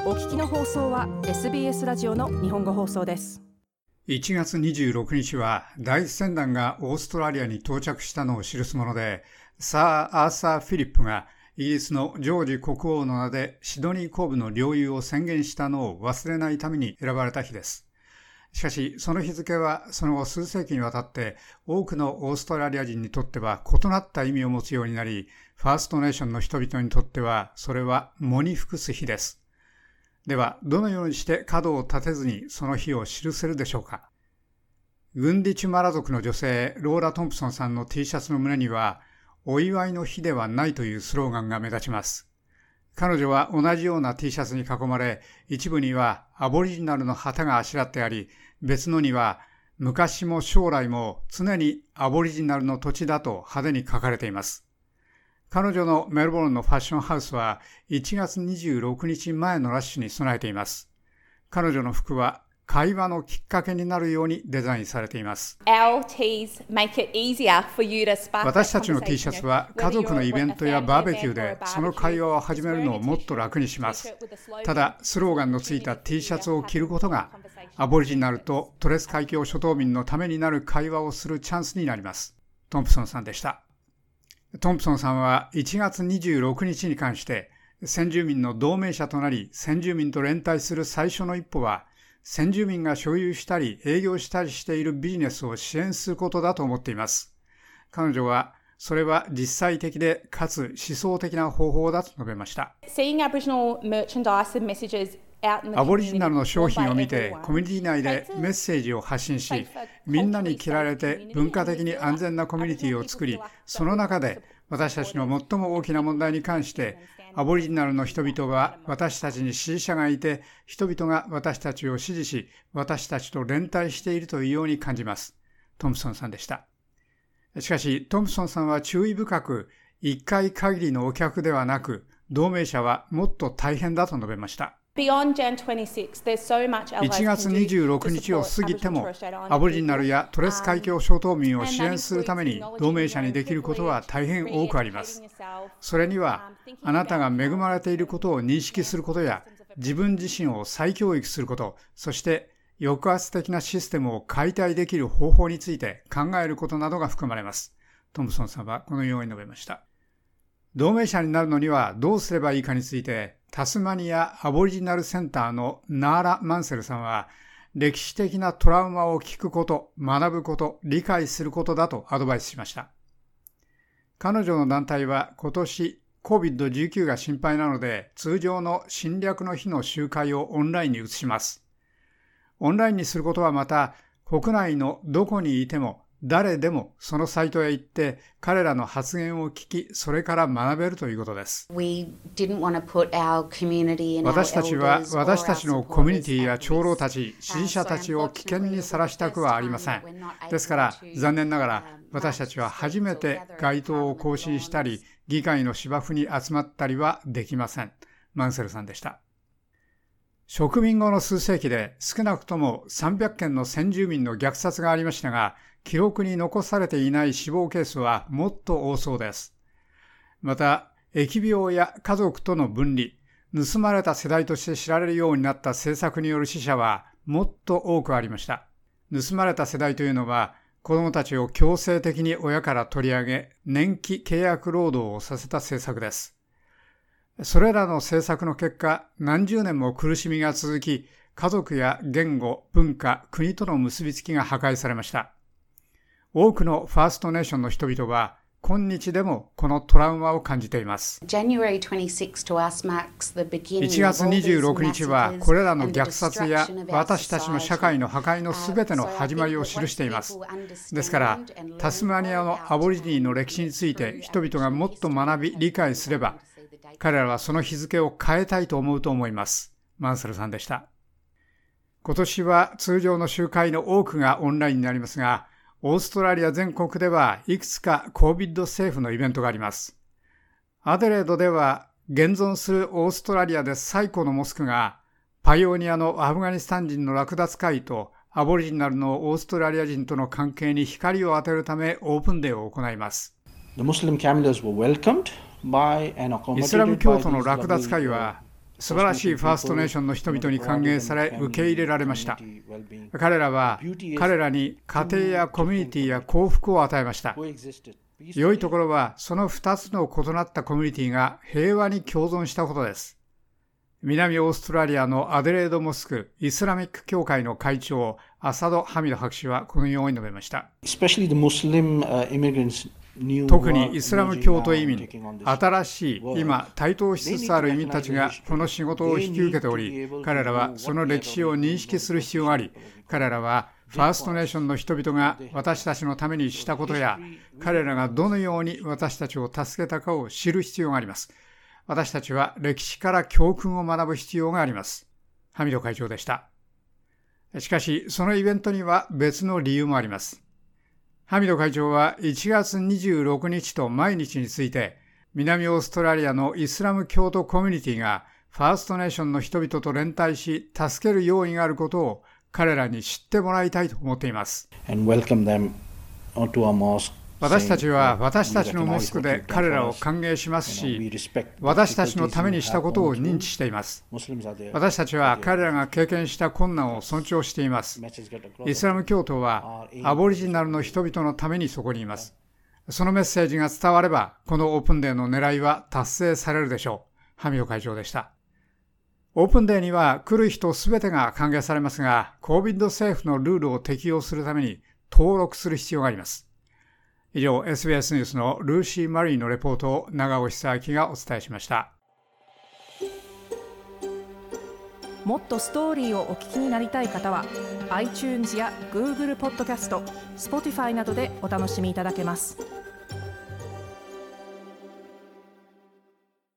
お聞きの放送は SBS ラジオの日本語放送です。 1月26日は第一船団がオーストラリアに到着したのを記すもので、サー・アーサー・フィリップがイギリスのジョージ国王の名でシドニー公部の領有を宣言したのを忘れないために選ばれた日です。しかし、その日付はその後数世紀にわたって多くのオーストラリア人にとっては異なった意味を持つようになり、ファーストネーションの人々にとってはそれは喪に服す日です。では、どのようにして角を立てずにその日を記せるでしょうか。グンディチュマラ族の女性ローラ・トンプソンさんの T シャツの胸には、お祝いの日ではないというスローガンが目立ちます。彼女は同じような T シャツに囲まれ、一部にはアボリジナルの旗があしらってあり、別のには昔も将来も常にアボリジナルの土地だと派手に書かれています。彼女のメルボルンのファッションハウスは1月26日前のラッシュに備えています。彼女の服は会話のきっかけになるようにデザインされています。私たちの T シャツは家族のイベントやバーベキューでその会話を始めるのをもっと楽にします。ただ、スローガンのついた T シャツを着ることがアボリジナルとトレス海峡諸島民のためになる会話をするチャンスになります。トンプソンさんでした。トンプソンさんは1月26日に関して先住民の同盟者となり先住民と連帯する最初の一歩は先住民が所有したり営業したりしているビジネスを支援することだと思っています。彼女はそれは実際的でかつ思想的な方法だと述べました。アボリジナルの商品を見てコミュニティ内でメッセージを発信し、みんなに着られて文化的に安全なコミュニティを作り、その中で私たちの最も大きな問題に関してアボリジナルの人々は私たちに支持者がいて、人々が私たちを支持し、私たちと連帯しているというように感じます。トンプソンさんでした。しかし、トンプソンさんは注意深く、1回限りのお客ではなく、同盟者はもっと大変だと述べました。1月26日を過ぎても、アボリジナルやトレス海峡諸島民を支援するために同盟者にできることは大変多くあります。それには、あなたが恵まれていることを認識することや、自分自身を再教育すること、そして抑圧的なシステムを解体できる方法について考えることなどが含まれます。トムソンさんはこのように述べました。同盟者になるのにはどうすればいいかについて、タスマニアアボリジナルセンターのナーラ・マンセルさんは、歴史的なトラウマを聞くこと、学ぶこと、理解することだとアドバイスしました。彼女の団体は今年 COVID-19 が心配なので、通常の侵略の日の集会をオンラインに移します。オンラインにすることはまた、国内のどこにいても、誰でもそのサイトへ行って彼らの発言を聞き、それから学べるということです。私たちは私たちのコミュニティや長老たち、支持者たちを危険にさらしたくはありません。ですから残念ながら私たちは初めて街頭を行進したり、議会の芝生に集まったりはできません。マンセルさんでした。植民後の数世紀で少なくとも300件の先住民の虐殺がありましたが、記録に残されていない死亡ケースはもっと多そうです。また、疫病や家族との分離、盗まれた世代として知られるようになった政策による死者はもっと多くありました。盗まれた世代というのは、子供たちを強制的に親から取り上げ、年期契約労働をさせた政策です。それらの政策の結果、何十年も苦しみが続き、家族や言語、文化、国との結びつきが破壊されました。多くのファーストネーションの人々は、今日でもこのトラウマを感じています。1月26日は、これらの虐殺や私たちの社会の破壊のすべての始まりを記しています。ですから、タスマニアのアボリジニの歴史について人々がもっと学び、理解すれば、彼らはその日付を変えたいと思うと思います。マンセルさんでした。今年は通常の集会の多くがオンラインになりますが、オーストラリア全国ではいくつか COVID セーフのイベントがあります。アデレードでは現存するオーストラリアで最古のモスクがパイオニアのアフガニスタン人の略奪会とアボリジナルのオーストラリア人との関係に光を当てるためオープンデーを行います。イスラム教徒の略奪会は素晴らしいファーストネーションの人々に歓迎され受け入れられました。彼らに家庭やコミュニティや幸福を与えました。良いところはその2つの異なったコミュニティが平和に共存したことです。南オーストラリアのアデレードモスクイスラミック協会の会長アサド・ハミド博士はこのように述べました。特にイスラム教徒移民、新しい今台頭しつつある移民たちがこの仕事を引き受けており、彼らはその歴史を認識する必要があり、彼らはファーストネーションの人々が私たちのためにしたことや、彼らがどのように私たちを助けたかを知る必要があります。私たちは歴史から教訓を学ぶ必要があります。ハミド会長でした。しかし、そのイベントには別の理由もあります。ハミド会長は1月26日と毎日について、南オーストラリアのイスラム教徒コミュニティがファーストネーションの人々と連帯し、助ける用意があることを彼らに知ってもらいたいと思っています。私たちは私たちのモスクで彼らを歓迎しますし、私たちのためにしたことを認知しています。私たちは彼らが経験した困難を尊重しています。イスラム教徒はアボリジナルの人々のためにそこにいます。そのメッセージが伝われば、このオープンデーの狙いは達成されるでしょう。ハミド会長でした。オープンデーには来る人すべてが歓迎されますが、COVID政府のルールを適用するために登録する必要があります。以上、SBS ニュースのルーシー・マリーのレポートを長尾久明がお伝えしました。 もっとストーリーをお聞きになりたい方は iTunes や Google ポッドキャスト、Spotify などでお楽しみいただけます。